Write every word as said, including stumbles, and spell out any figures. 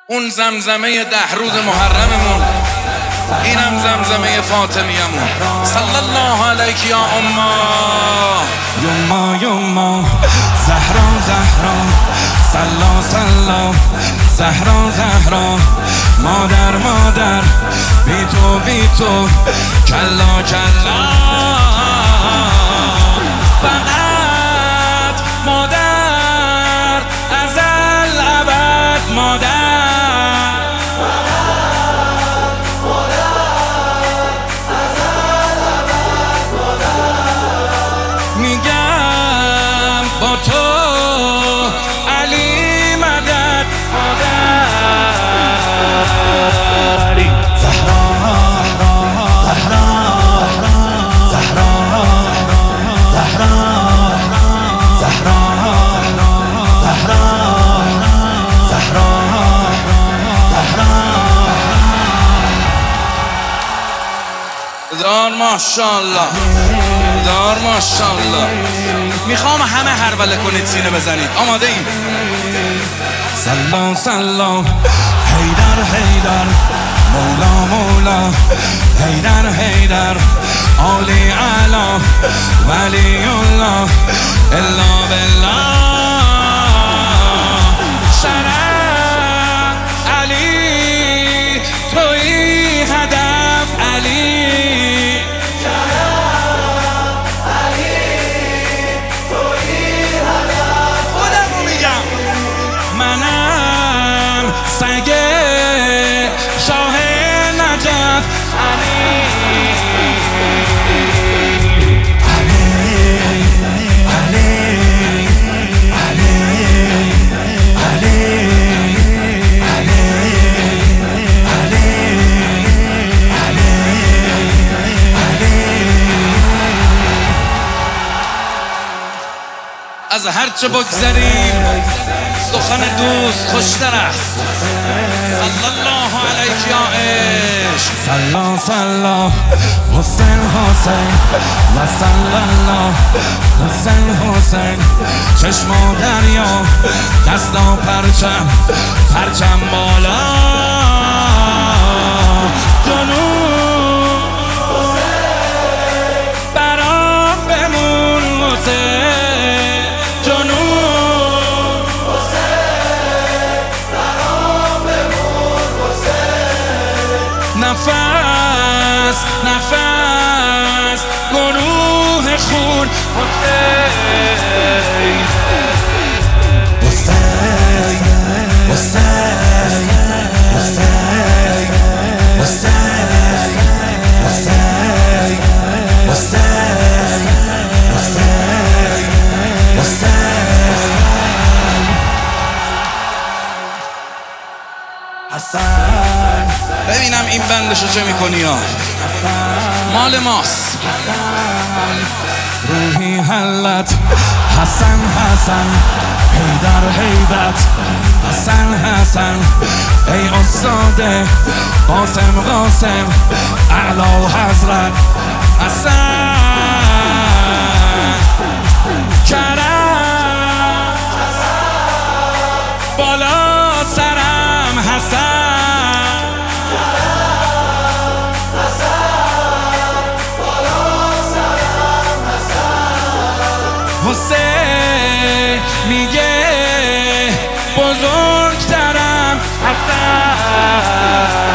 اون زمزمه ده روز محرممون، اینم زمزمه فاطمیمون. صلی الله علیک یا اما یما یما زهرا زهرا سلا سلا زهرا زهرا مادر مادر بی تو بی تو کلا کلا فقط مادر ازل ابد مادر با تو علی مدد مادر زهرا زهرا زهرا زهرا زهرا زهرا زهرا زهرا دار ماشاءالله دار ماشاءالله. میخوام همه هروله کنید، سینه بزنید. آماده ایم؟ سلا سلا حیدر حیدر مولا مولا حیدر حیدر عالی علا ولی الله الا بالله شرف علی توی هدف علی سگه شاه نجف علی علی علی علی علی از هرچه بگذریم سخن دوست خوشتر است. صلی الله علیک یا عشق. سلا سلا حسین حسین و صلی الله حسین حسین چشم و دریا دستا پرچم پرچم بالا جنون برام بمون حسین جنون نفس نفس گروه خون حسین حسین حسین حسین حسین حسین حسین حسین حسین. ببینم این بندشو چه میکنی ها؟ مال ماست. روحی حلت حسن حسن حیدر حیدت حسن حسن ای استاد قاسم قاسم اعلی حضرت حسن کرم بالا سرم حسن حسین میگه بزرگترم حسن